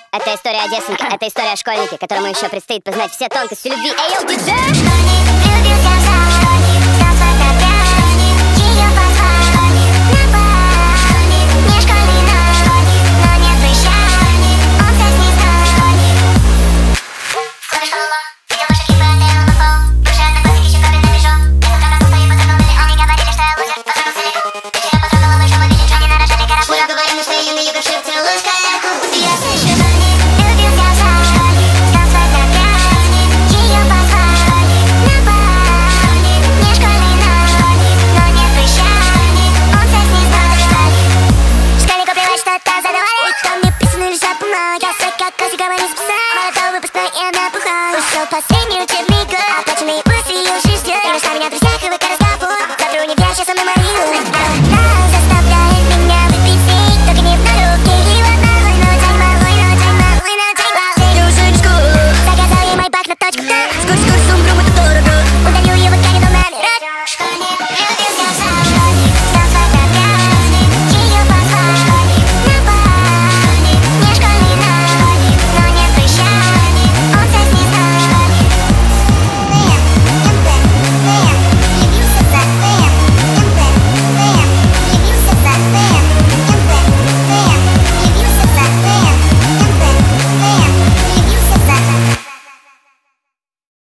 Это история о девственнике, это история о школьнике, которому еще предстоит познать все тонкости любви. Эй, йоу, диджей! Там мне писано лишь запомнила, я как говорю,